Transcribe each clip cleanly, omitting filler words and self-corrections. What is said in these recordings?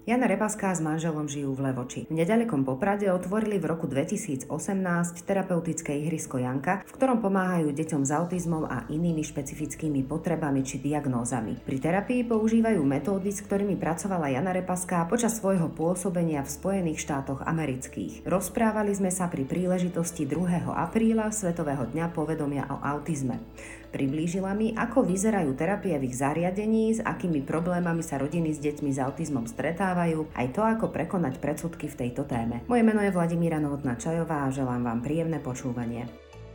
Jana Repaská s manželom žijú v Levoči. V neďalekom Poprade otvorili v roku 2018 terapeutické ihrisko Janka, v ktorom pomáhajú deťom s autizmom a inými špecifickými potrebami či diagnózami. Pri terapii používajú metódy, s ktorými pracovala Jana Repaská počas svojho pôsobenia v Spojených štátoch amerických. Rozprávali sme sa pri príležitosti 2. apríla, Svetového dňa povedomia o autizme. Priblížila mi, ako vyzerajú terapie v ich zariadení, s akými problémami sa rodiny s deťmi s autizmom stretávajú, aj to, ako prekonať predsudky v tejto téme. Moje meno je Vladimíra Novotná-Čajová a želám vám príjemné počúvanie.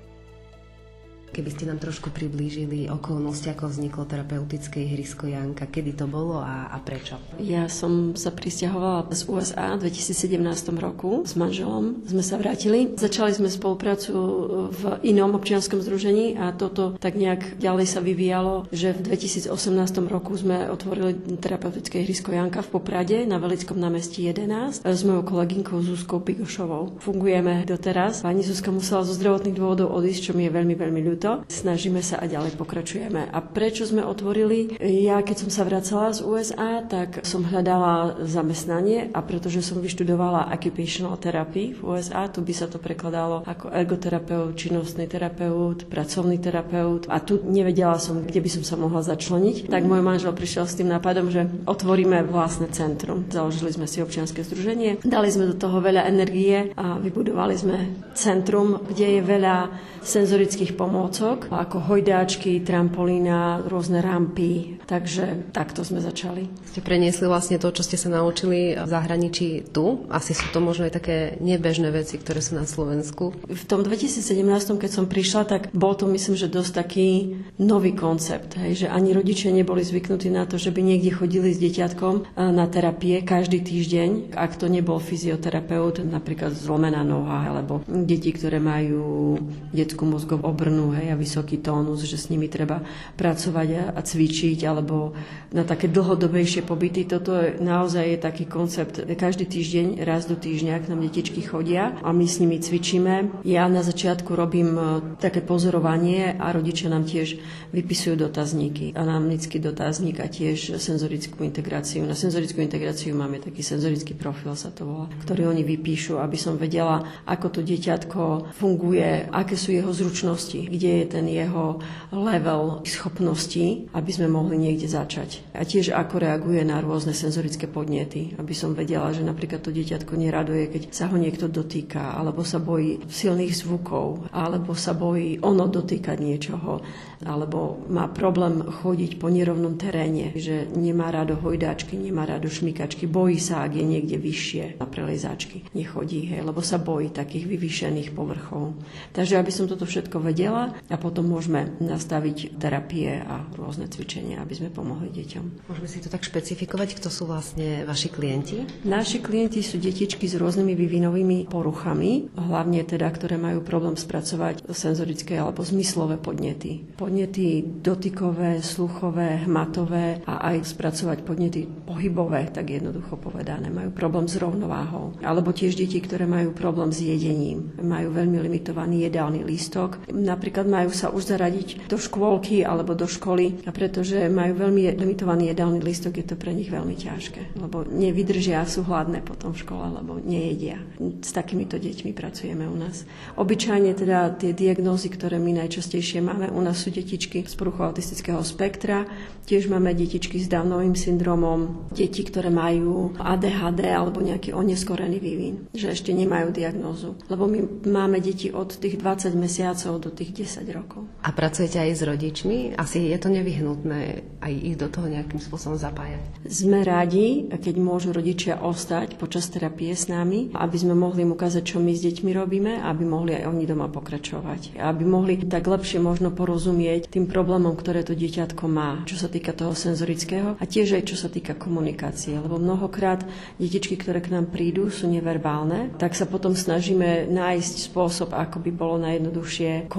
Keby ste nám trošku priblížili okolnosti, ako vzniklo terapeutické ihrisko Janka, kedy to bolo a prečo? Ja som sa prisťahovala z USA v 2017 roku s manželom. Sme sa vrátili. Začali sme spoluprácu v inom občianskom združení a toto tak nejak ďalej sa vyvíjalo, že v 2018 roku sme otvorili terapeutické ihrisko Janka v Poprade na Velickom námestí 11 s mojou kolegynkou Zuzkou Pigošovou. Fungujeme doteraz. Pani Zuzka musela zo zdravotných dôvodov odísť, čo mi je veľmi, veľmi ľúto. Snažíme sa a ďalej pokračujeme. A prečo sme otvorili? Ja, keď som sa vracala z USA, tak som hľadala zamestnanie a pretože som vyštudovala occupational therapy v USA, tu by sa to prekladalo ako ergoterapeut, činnostný terapeut, pracovný terapeut a tu nevedela som, kde by som sa mohla začleniť. Tak môj manžel prišiel s tým nápadom, že otvoríme vlastné centrum. Založili sme si občianske združenie, dali sme do toho veľa energie a vybudovali sme centrum, kde je veľa senzorických pomôcok, ako hojdáčky, trampolína, rôzne rampy. Takže takto sme začali. Ste preniesli vlastne to, čo ste sa naučili v zahraničí tu? Asi sú to možno aj také nebežné veci, ktoré sú na Slovensku. V tom 2017, keď som prišla, tak bol to, myslím, že dosť taký nový koncept. Hej, že ani rodičia neboli zvyknutí na to, že by niekde chodili s deťatkom na terapie každý týždeň, ak to nebol fyzioterapeut, napríklad zlomená noha, alebo deti, ktoré majú detskú mozgovú obrnu, hej, a vysoký tónus, že s nimi treba pracovať a cvičiť, alebo na také dlhodobejšie pobyty. Toto naozaj je taký koncept. Každý týždeň, raz do týždňa k nám detičky chodia a my s nimi cvičíme. Ja na začiatku robím také pozorovanie a rodičia nám tiež vypisujú dotazníky. Anamnický dotazník a tiež senzorickú integráciu. Na senzorickú integráciu máme taký senzorický profil, sa to volá, ktorý oni vypíšu, aby som vedela, ako to dieťatko funguje, aké sú jeho zručnosti, kde je ten jeho level schopností, aby sme mohli niekde začať. A tiež ako reaguje na rôzne senzorické podnety, aby som vedela, že napríklad to dieťatko neraduje, keď sa ho niekto dotýka, alebo sa bojí silných zvukov, alebo sa bojí ono dotýkať niečoho, alebo má problém chodiť po nerovnom teréne, že nemá rado hojdáčky, nemá rado šmykačky, bojí sa, ak je niekde vyššie na prelezáčky. Nechodí, hej, lebo sa bojí takých vyvýšených povrchov. Takže aby som toto všetko vedela a potom môžeme nastaviť terapie a rôzne cvičenia, aby sme pomohli deťom. Môžeme si to tak špecifikovať, kto sú vlastne vaši klienti? Naši klienti sú detičky s rôznymi vývinovými poruchami, hlavne teda, ktoré majú problém spracovať senzorické alebo zmyslové podnety. Podnety dotykové, sluchové, hmatové a aj spracovať podnety pohybové, tak jednoducho povedané. Majú problém s rovnováhou. Alebo tiež deti, ktoré majú problém s jedením. Majú veľmi limitovaný jedálny lístok. Napríklad majú sa už zaradiť do škôlky alebo do školy, a pretože majú veľmi limitovaný jedálny lístok, je to pre nich veľmi ťažké, lebo nevydržia, sú hladné potom v škole, lebo nejedia. S takýmito deťmi pracujeme u nás. Obyčajne teda tie diagnózy, ktoré my najčastejšie máme, u nás sú detičky z poruchou autistického spektra, tiež máme detičky s Downovým syndromom, deti, ktoré majú ADHD alebo nejaký oneskorený vývin, že ešte nemajú diagnózu, lebo my máme deti od tých 20 mesiacov do tých 10 rokov. A pracujete aj s rodičmi? Asi je to nevyhnutné aj ich do toho nejakým spôsobom zapájať. Sme rádi, keď môžu rodičia ostať počas terapie s nami, aby sme mohli im ukázať, čo my s deťmi robíme, aby mohli aj oni doma pokračovať. Aby mohli tak lepšie možno porozumieť tým problémom, ktoré to dieťatko má, čo sa týka toho senzorického a tiež aj čo sa týka komunikácie. Lebo mnohokrát detičky, ktoré k nám prídu, sú neverbálne, tak sa potom snažíme nájsť spôsob, ako by bolo najjednoduchšie komunikovať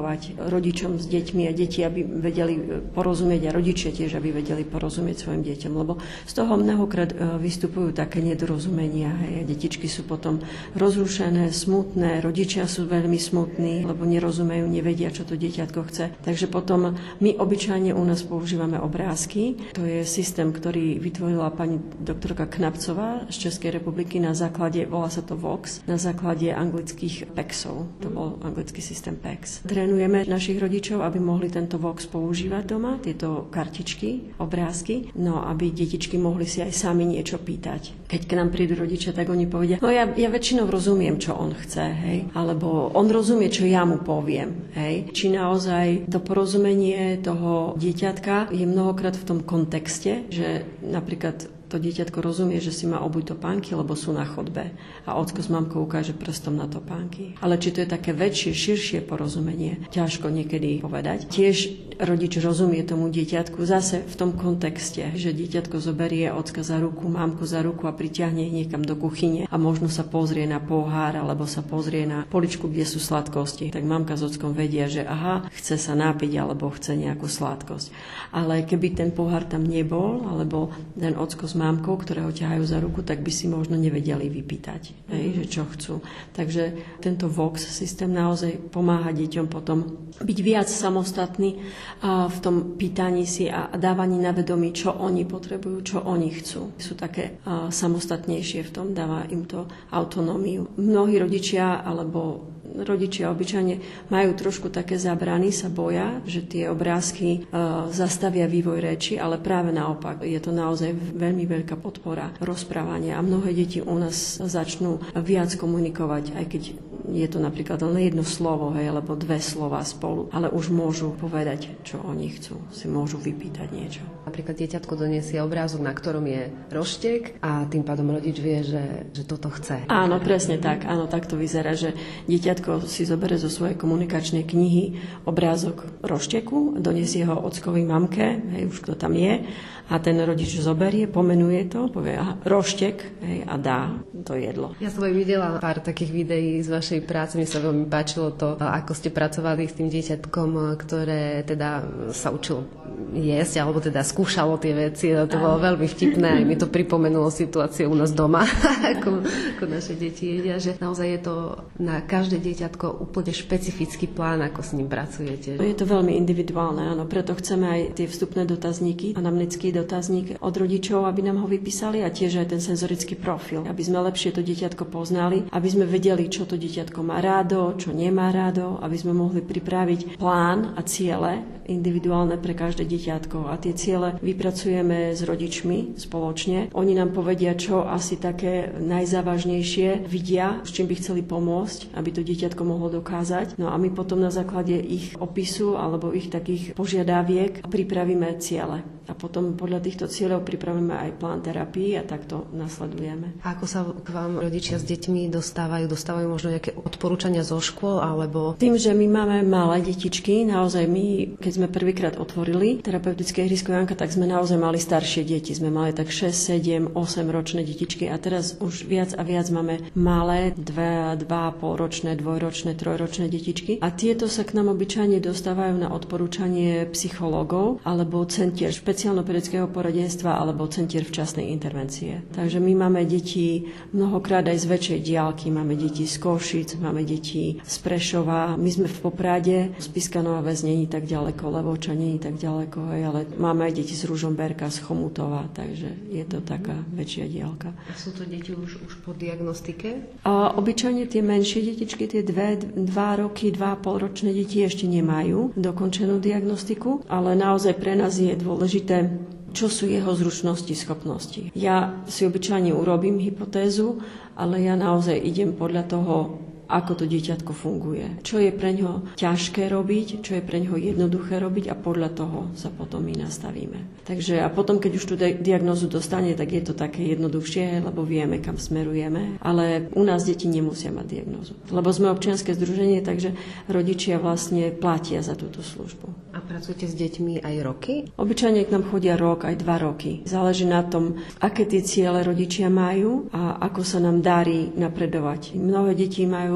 komunikovať rodičom s deťmi a deti, aby vedeli porozumieť a rodičia tiež, aby vedeli porozumieť svojim deťom, lebo z toho mnohokrát vystupujú také nedorozumenia. Hej. Detičky sú potom rozrušené, smutné, rodičia sú veľmi smutní, lebo nerozumejú, nevedia, čo to dieťatko chce. Takže potom my obyčajne u nás používame obrázky. To je systém, ktorý vytvorila pani doktorka Knapcová z Českej republiky na základe, volá sa to Vox, na základe anglických PEXov. To bol anglický systém PEX. Trénujeme našich rodičov, aby mohli tento Vox používať doma, tieto kartičky, obrázky, no aby detičky mohli si aj sami niečo pýtať. Keď k nám prídu rodičia, tak oni povedia, no ja väčšinou rozumiem, čo on chce, hej, alebo on rozumie, čo ja mu poviem, hej. Či naozaj to porozumenie toho dieťatka je mnohokrát v tom kontexte, že napríklad to dieťatko rozumie, že si má obuť topánky, lebo sú na chodbe a ocko s mamkou ukáže prstom na topánky. Ale či to je také väčšie, širšie porozumenie, ťažko niekedy povedať. Tiež rodič rozumie tomu dieťatku zase v tom kontexte, že dieťatko zoberie ocka za ruku, mamku za ruku a pritiahne ich niekam do kuchyne a možno sa pozrie na pohár alebo sa pozrie na poličku, kde sú sladkosti. Tak mamka s ockom vedia, že aha, chce sa napiť alebo chce nejakú sladkosť. Ale keby ten pohár tam nebol, alebo ten ocko s mamkou, ktoré ho ťahajú za ruku, tak by si možno nevedeli vypýtať, že čo chcú. Takže tento Vox systém naozaj pomáha deťom potom byť viac samostatný v tom pýtaní si a dávaní na vedomí, čo oni potrebujú, čo oni chcú. Sú také samostatnejšie v tom, dáva im to autonómiu. Mnohí rodičia alebo rodičia obyčajne majú trošku také zábrany, sa boja, že tie obrázky zastavia vývoj reči, ale práve naopak. Je to naozaj veľmi veľká podpora rozprávania a mnohé deti u nás začnú viac komunikovať, aj keď je to napríklad len jedno slovo, alebo dve slova spolu, ale už môžu povedať, čo oni chcú. Si môžu vypýtať niečo. Napríklad dieťatko donesie obrázok, na ktorom je roštek a tým pádom rodič vie, že toto chce. Áno, presne tak. Áno, tak to vyzerá, že dieťatko si zoberie zo svojej komunikačnej knihy obrázok rošteku, donesie ho ockovi mamke, už kto tam je, a ten rodič zoberie, pomenuje to, povie roštek a dá to jedlo. Ja som aj videla pár takých videí z vašej práce, mne sa veľmi páčilo to, ako ste pracovali s tým dieťatkom, ktoré teda sa učilo jesť, alebo teda skúšalo tie veci. To bolo veľmi vtipné, aj mi to pripomenulo situáciu u nás doma, ako naše deti jedia, že naozaj je to na každé dieťatko úplne špecifický plán, ako s ním pracujete. Je to veľmi individuálne, áno, preto chceme aj tie vstupné dotazníky, anamnetický dotazník od rodičov, aby nám ho vypísali a tiež aj ten senzorický profil, aby sme lepšie to dieťatko poznali, aby sme vedeli, čo to dieťatko má rádo, čo nemá rádo, aby sme mohli pripraviť plán a ciele individuálne pre každé dieťatko. A tie ciele vypracujeme s rodičmi spoločne. Oni nám povedia, čo asi také najzávažnejšie vidia, s čím by chceli pomôcť, aby to dieťatko mohlo dokázať. No a my potom na základe ich opisu alebo ich takých požiadaviek pripravíme ciele. A potom podľa týchto cieľov pripravíme aj plán terapii a takto nasledujeme. A ako sa k vám rodičia s deťmi dostávajú? Dostávajú možno nejaké odporúčania zo škôl alebo... Tým, že my máme malé detičky, naozaj my, keď sme prvýkrát otvorili terapeutické ihrisko Janka, tak sme naozaj mali staršie deti. Sme mali tak 6, 7, 8 ročné detičky a teraz už viac a viac máme malé 2,5 ročné, 2-ročné, 3-ročné detičky. A tieto sa k nám obyčajne dostávajú na odporúčanie psychológov alebo centier špeciálno-pedagogického poradenstva alebo centier včasnej intervencie. Takže my máme deti mnohokrát aj z väčšej diaľky. Máme deti z Košic, máme deti z Prešova. My sme v Poprade, z Piskanova Ves nie je tak ďaleko, Levoča nie je tak ďaleko, ale máme aj deti z Ružomberka, z Chomutova, takže je to taká väčšia diaľka. A sú to deti už po diagnostike? A obyčajne tie menšie detičky, tie 2 roky, 2,5 ročné deti ešte nemajú dokončenú diagnostiku, ale naozaj pre nás je dôležité, čo sú jeho zručnosti, schopnosti. Ja si obyčajne urobím hypotézu, ale ja naozaj idem podľa toho, ako to dieťatko funguje. Čo je pre ňo ťažké robiť, čo je pre ňo jednoduché robiť a podľa toho sa potom my nastavíme. Takže a potom, keď už tú diagnózu dostane, tak je to také jednoduchšie, lebo vieme, kam smerujeme. Ale u nás deti nemusia mať diagnózu. Lebo sme občianske združenie, takže rodičia vlastne platia za túto službu. A pracujete s deťmi aj roky? Obyčajne k nám chodia rok, aj 2 roky. Záleží na tom, aké tie ciele rodičia majú a ako sa nám darí napredovať. Mnohé deti majú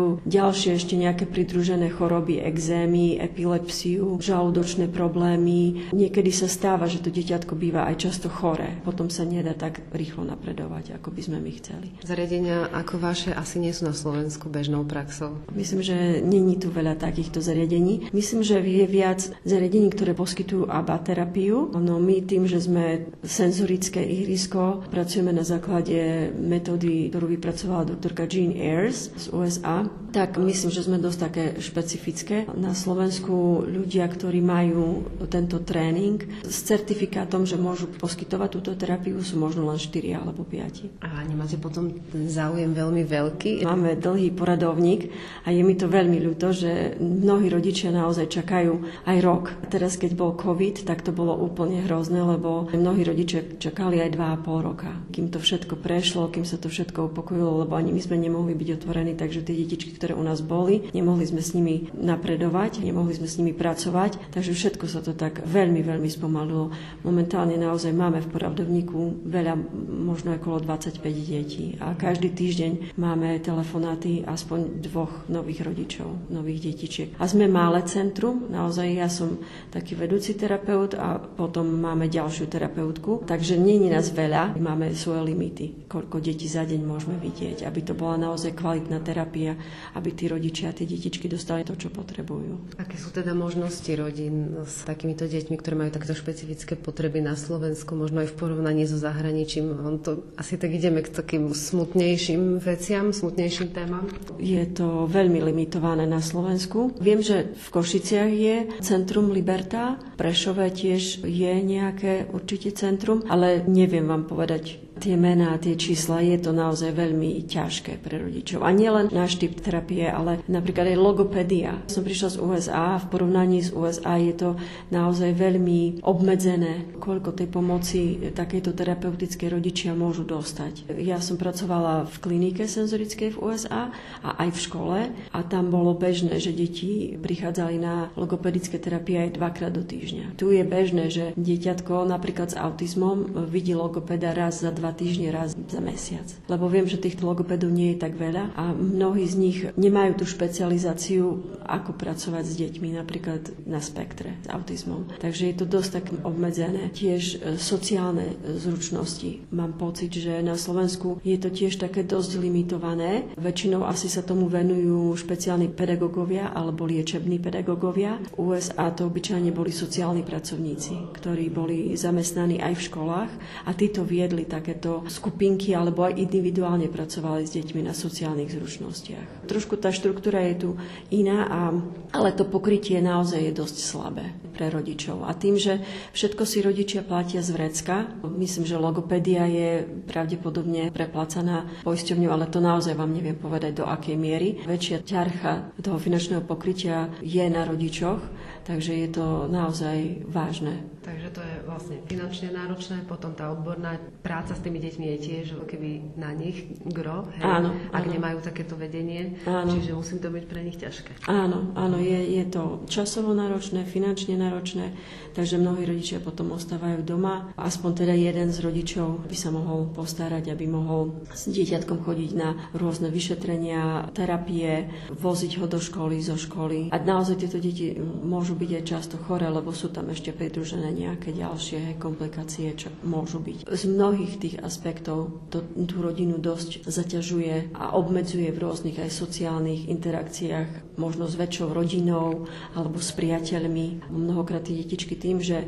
majú ďalšie ešte nejaké pridružené choroby, ekzémy, epilepsiu, žalúdočné problémy. Niekedy sa stáva, že to dieťatko býva aj často choré. Potom sa nedá tak rýchlo napredovať, ako by sme my chceli. Zariadenia ako vaše asi nie sú na Slovensku bežnou praxou. Myslím, že není tu veľa takýchto zariadení. Myslím, že je viac zariadení, ktoré poskytujú ABA terapiu. No my tým, že sme senzorické ihrisko, pracujeme na základe metódy, ktorú vypracovala doktorka Jean Ayers z USA, tak myslím, že sme dosť také špecifické. Na Slovensku ľudia, ktorí majú tento tréning s certifikátom, že môžu poskytovať túto terapiu, sú možno len 4 alebo 5. A nemáte potom záujem veľmi veľký? Máme dlhý poradovník a je mi to veľmi ľúto, že mnohí rodičia naozaj čakajú aj rok. Teraz, keď bol COVID, tak to bolo úplne hrozné, lebo mnohí rodičia čakali aj 2,5 roka. Kým to všetko prešlo, kým sa to všetko upokojilo, lebo ani my sme nemohli byť otvorení, takže tie detičky, ktoré u nás boli, nemohli sme s nimi napredovať, nemohli sme s nimi pracovať, takže všetko sa to tak veľmi, veľmi spomalilo. Momentálne naozaj máme v poradovníku veľa, možno okolo 25 detí a každý týždeň máme telefonáty aspoň 2 nových rodičov, nových detičiek. A sme malé centrum, naozaj ja som taký vedúci terapeut a potom máme ďalšiu terapeutku, takže nie je nás veľa, máme svoje limity, koľko detí za deň môžeme vidieť, aby to bola naozaj kvalitná terapia, aby tí rodičia a tie detičky dostali to, čo potrebujú. Aké sú teda možnosti rodín s takýmito deťmi, ktoré majú takéto špecifické potreby na Slovensku, možno aj v porovnaní so zahraničím? On to asi tak ideme k takým smutnejším veciam, smutnejším témam. Je to veľmi limitované na Slovensku. Viem, že v Košiciach je Centrum Liberta, v Prešove tiež je nejaké určite centrum, ale neviem vám povedať tie mená a tie čísla, je to naozaj veľmi ťažké pre rodičov. A nielen náš typ terapie, ale napríklad aj logopédia. Som prišla z USA a v porovnaní s USA je to naozaj veľmi obmedzené, koľko tej pomoci takejto terapeutickej rodičia môžu dostať. Ja som pracovala v klinike senzorickej v USA a aj v škole a tam bolo bežné, že deti prichádzali na logopedické terapie aj 2-krát do týždňa. Tu je bežné, že dieťatko napríklad s autizmom vidí logopeda raz za 2 týždne, raz za mesiac. Lebo viem, že týchto logopedov nie je tak veľa a mnohí z nich nemajú tú špecializáciu, ako pracovať s deťmi, napríklad na spektre s autizmom. Takže je to dosť tak obmedzené. Tiež sociálne zručnosti. Mám pocit, že na Slovensku je to tiež také dosť limitované. Väčšinou asi sa tomu venujú špeciálni pedagógovia alebo liečební pedagógovia. V USA to obyčajne boli sociálni pracovníci, ktorí boli zamestnaní aj v školách a títo viedli takéto skupinky alebo aj individuálne pracovali s deťmi na sociálnych zručnostiach. Trošku tá štruktúra je tu iná, ale to pokrytie naozaj je dosť slabé pre rodičov. A tým, že všetko si rodičia platia z vrecka, myslím, že logopédia je pravdepodobne preplácaná poisťovňou, ale to naozaj vám neviem povedať do akej miery. Väčšia ťarcha toho finančného pokrytia je na rodičoch, takže je to naozaj vážne. Takže to je vlastne finančne náročné, potom tá odborná práca s tými deťmi je tiež keby na nich gro, hej? Áno, ak áno. nemajú takéto vedenie, áno. Čiže musí to byť pre nich ťažké. Áno, je to časovo náročné, finančne náročné, takže mnohí rodičia potom ostávajú doma. Aspoň teda jeden z rodičov by sa mohol postarať, aby mohol s dieťatkom chodiť na rôzne vyšetrenia, terapie, voziť ho do školy, zo školy. A naozaj tieto deti môžu byť aj často choré, lebo sú tam ešte pridružené nejaké ďalšie komplikácie, čo môžu byť. Z mnohých tých aspektov tú rodinu dosť zaťažuje a obmedzuje v rôznych aj sociálnych interakciách, možno s väčšou rodinou alebo s priateľmi. Mnohokrát tie detičky tým, že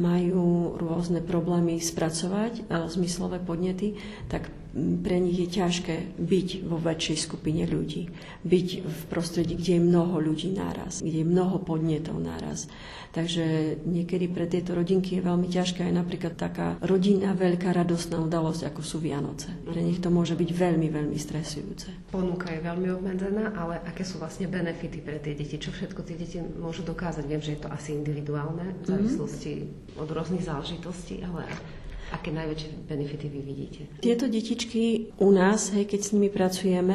majú rôzne problémy spracovať zmyslové podnety, tak pre nich je ťažké byť vo väčšej skupine ľudí. Byť v prostredí, kde je mnoho ľudí naraz, kde je mnoho podnetov naraz. Takže niekedy pre tieto rodinky je veľmi ťažká aj napríklad taká rodinná veľká radostná udalosť, ako sú Vianoce. Pre nich to môže byť veľmi, veľmi stresujúce. Ponuka je veľmi obmedzená, ale aké sú vlastne benefity pre tie deti? Čo všetko tie deti môžu dokázať? Viem, že je to asi individuálne v závislosti od rôznych záležitostí, ale aké najväčšie benefity vy vidíte? Tieto detičky u nás, keď s nimi pracujeme,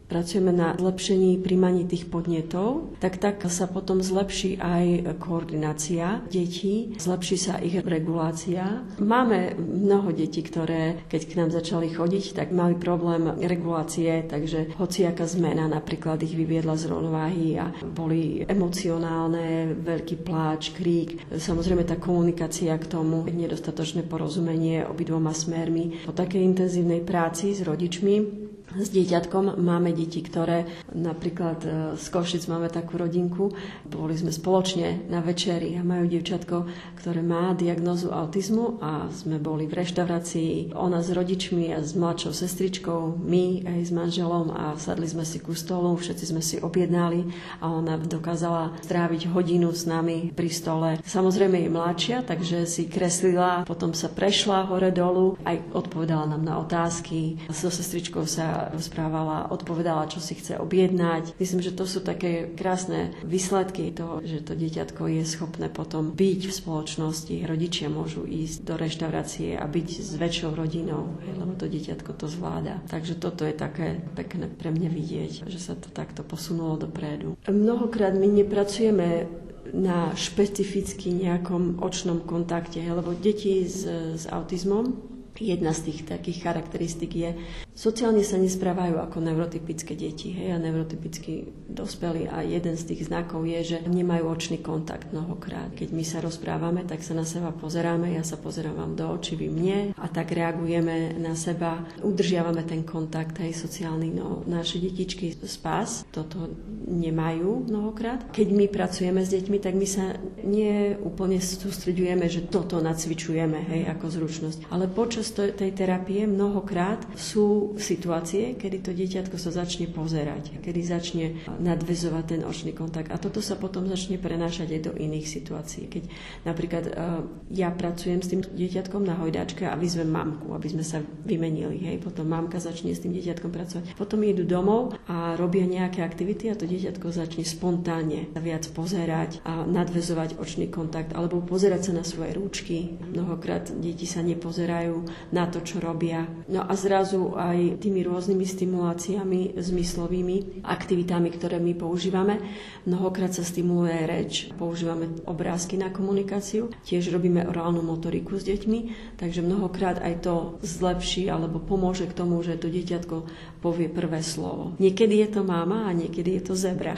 pracujeme na zlepšení príjmaní tých podnetov, tak sa potom zlepší aj koordinácia detí, zlepší sa ich regulácia. Máme mnoho detí, ktoré, keď k nám začali chodiť, tak mali problém regulácie, takže hociaká zmena napríklad ich vyviedla z rovnováhy a boli emocionálne, veľký pláč, krík. Samozrejme tá komunikácia k tomu, nedostatočné porozumenie obidvoma smermi. Po takej intenzívnej práci s rodičmi, s dieťatkom máme deti, ktoré napríklad z Košic máme takú rodinku, boli sme spoločne na večeri a majú dievčatko, ktoré má diagnózu autizmu a sme boli v reštaurácii, ona s rodičmi a s mladšou sestričkou, my aj s manželom a sadli sme si ku stolu, všetci sme si objednali a ona dokázala stráviť hodinu s nami pri stole. Samozrejme je mladšia, takže si kreslila, potom sa prešla hore dolu, aj odpovedala nám na otázky, so sestričkou sa rozprávala, odpovedala, čo si chce objednať. Myslím, že to sú také krásne výsledky toho, že to dieťatko je schopné potom byť v spoločnosti. Rodičia môžu ísť do reštaurácie a byť s väčšou rodinou, lebo to dieťatko to zvláda. Takže toto je také pekné pre mňa vidieť, že sa to takto posunulo dopredu. Mnohokrát my nepracujeme na špecificky nejakom očnom kontakte, lebo deti s autizmom, jedna z tých takých charakteristik je, sociálne sa nesprávajú ako neurotypické deti, a neurotypickí dospelí a jeden z tých znakov je, že nemajú očný kontakt mnohokrát. Keď my sa rozprávame, tak sa na seba pozeráme, ja sa pozerám vám do očí, vy mne a tak reagujeme na seba, udržiavame ten kontakt aj sociálny. No, naše detičky z PAS toto nemajú mnohokrát. Keď my pracujeme s deťmi, tak my sa nie úplne sústreďujeme, že toto nacvičujeme, ako zručnosť, ale počas tej terapie mnohokrát sú situácie, kedy to dieťatko sa začne pozerať, kedy začne nadväzovať ten očný kontakt. A toto sa potom začne prenášať aj do iných situácií. Keď napríklad ja pracujem s tým dieťatkom na hojdačke a vyzvem mamku, aby sme sa vymenili. Potom mamka začne s tým dieťatkom pracovať. Potom idú domov a robia nejaké aktivity a to dieťatko začne spontánne viac pozerať a nadväzovať očný kontakt alebo pozerať sa na svoje rúčky. Mnohokrát deti sa nepozerajú na to, čo robia. No a zrazu aj tými rôznymi stimuláciami, zmyslovými aktivitami, ktoré my používame, mnohokrát sa stimuluje reč. Používame obrázky na komunikáciu, tiež robíme orálnu motoriku s deťmi, takže mnohokrát aj to zlepší alebo pomôže k tomu, že to dieťatko povie prvé slovo. Niekedy je to máma a niekedy je to zebra.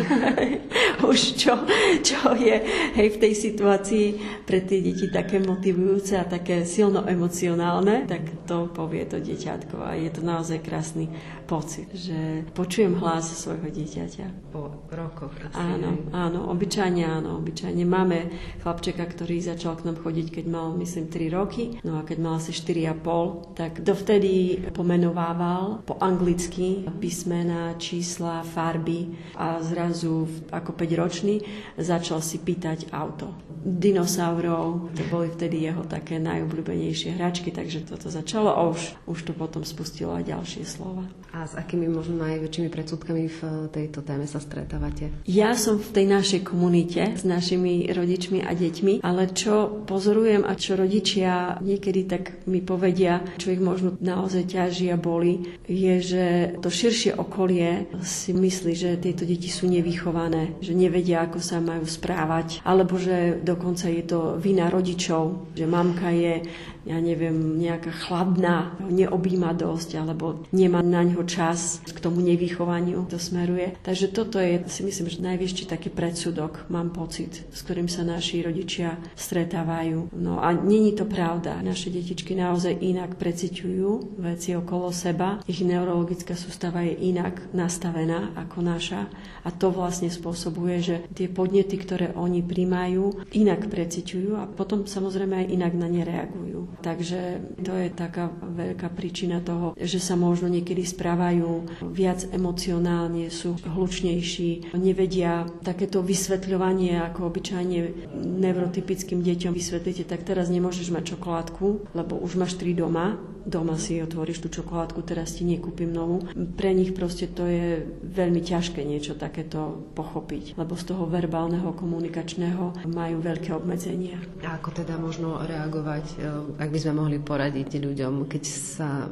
Už čo je v tej situácii pre tie deti také motivujúce a také silno emocionálne, tak to povie to dieťatko a je to naozaj krásny pocit, že počujem hlas svojho dieťaťa. Po rokoch. Áno, obyčajne. Máme chlapčeka, ktorý začal k nám chodiť, keď mal, myslím, 3 roky, no a keď mal asi 4,5, tak dovtedy pomenovával po anglicky písmená, čísla, farby a zrazu ako 5-ročný začal si pýtať auto. Dinosaurov, to boli vtedy jeho také najobľúbenejšie hračky, takže toto začalo a už to potom spustilo aj ďalšie slova. A s akými možno najväčšími predsudkami v tejto téme sa stretávate? Ja som v tej našej komunite s našimi rodičmi a deťmi, ale čo pozorujem a čo rodičia niekedy tak mi povedia, čo ich možno naozaj ťaží a boli, je, že to širšie okolie si myslí, že tieto deti sú nevychované, že nevedia, ako sa majú správať, alebo že dokonca je to vina rodičov, že mamka je, ja neviem, nejaká chladná, neobjíma dosť, alebo nemá na ňo čas, k tomu nevychovaniu to smeruje. Takže toto je, si myslím, že najväčší taký predsudok, mám pocit, s ktorým sa naši rodičia stretávajú. No a není to pravda. Naše detičky naozaj inak preciťujú veci okolo seba. Ich neurologická sústava je inak nastavená ako naša a to vlastne spôsobuje, že tie podnety, ktoré oni prijímajú, inak preciťujú a potom samozrejme aj inak na ne reagujú. Takže to je taká veľká príčina toho, že sa možno niekedy správajú viac emocionálne, sú hlučnejší, nevedia takéto vysvetľovanie, ako obyčajne neurotypickým deťom vysvetlíte, tak teraz nemôžeš mať čokoládku, lebo už máš 3 doma si otvoríš tú čokoládku, teraz ti nekúpim novú. Pre nich proste to je veľmi ťažké niečo takéto pochopiť, lebo z toho verbálneho, komunikačného majú veľké obmedzenia. A ako teda možno reagovať, ak by sme mohli poradiť ľuďom, keď sa ocitnú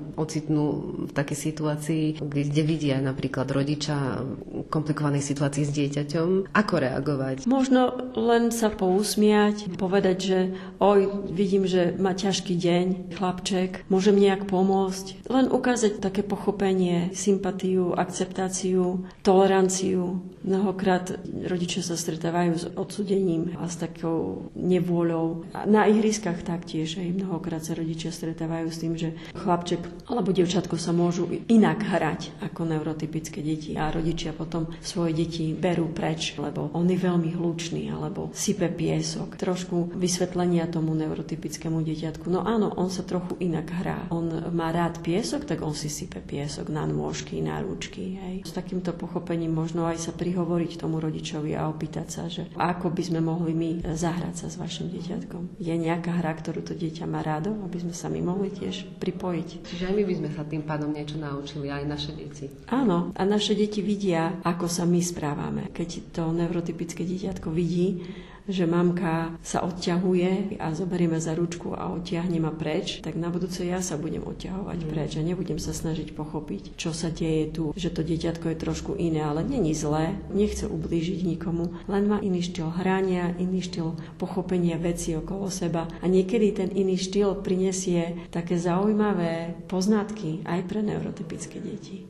ocitnú v takej situácii, kde vidia napríklad rodiča v komplikovanej situácii s dieťaťom. Ako reagovať? Možno len sa pousmiať, povedať, že vidím, že má ťažký deň, chlapček, môžem nejak pomôcť. Len ukázať také pochopenie, sympatiu, akceptáciu, toleranciu. Mnohokrát rodičia sa stretávajú s odsúdením a s takou nevôľou. A na ihriskách taktiež aj mnohokrát sa rodičia stretávajú s tým, že chlapček alebo dievčatko sa môžu inak hrať ako neurotypické deti a rodičia potom svoje deti berú preč, lebo on je veľmi hlučný alebo sype piesok. Trošku vysvetlenia tomu neurotypickému dieťatku. No áno, on sa trochu inak hrá. On má rád piesok, tak on si sype piesok na nôžky, na ručky. Hej. S takýmto pochopením možno aj sa prihovoriť tomu rodičovi a opýtať sa, že ako by sme mohli my zahrať sa s vašim dieťatkom. Je nejaká hra, ktorú to dieťa má rádo, aby sme sa my mohli tiež pripojiť. Čiže aj my by sme sa tým pádom niečo naučili, aj naše deti. Áno, a naše deti vidia, ako sa my správame. Keď to neurotypické dieťatko vidí, že mamka sa odťahuje a zoberie ma za ručku a odtiahne ma preč, tak na budúce ja sa budem odťahovať preč a nebudem sa snažiť pochopiť, čo sa deje tu, že to dieťatko je trošku iné, ale není zlé, nechce ublížiť nikomu, len má iný štýl hrania, iný štýl pochopenia vecí okolo seba a niekedy ten iný štýl prinesie také zaujímavé poznatky aj pre neurotypické deti.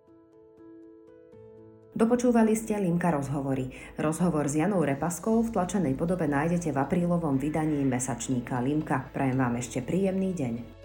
Dopočúvali ste Limka rozhovory. Rozhovor s Janou Repaskou v tlačenej podobe nájdete v aprílovom vydaní mesačníka Limka. Prajem vám ešte príjemný deň.